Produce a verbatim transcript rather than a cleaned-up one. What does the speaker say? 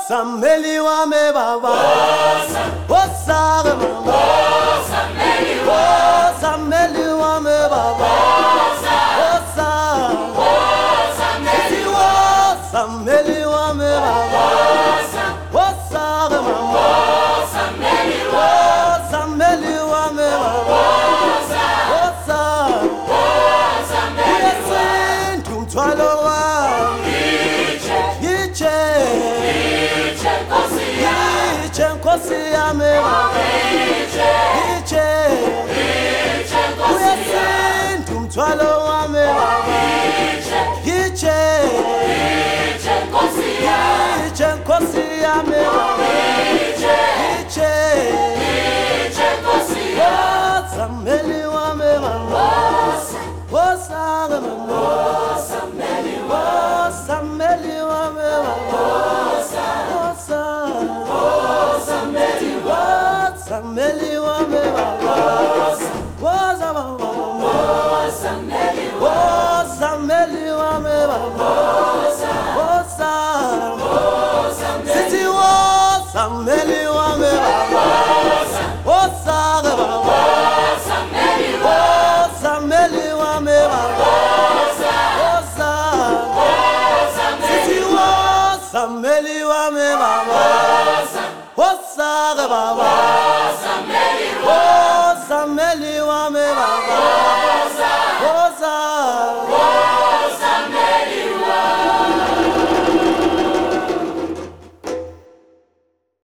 Sameli wa me baba, Osa mama, Sameli wa me baba, Osa, Sameli wa me baba, Osa mama, Sameli wa me baba, Osa, Sameli tumthwalo wa, Yiche. Nkosi yami iche uyasinda umthwalo wami iche nkosi yami iche Sameli wami Sameli wami Sameli wa me baba, Woza baba, Sameli wa, Sameli wa me baba, Woza, Woza, Sameli wa, Sameli.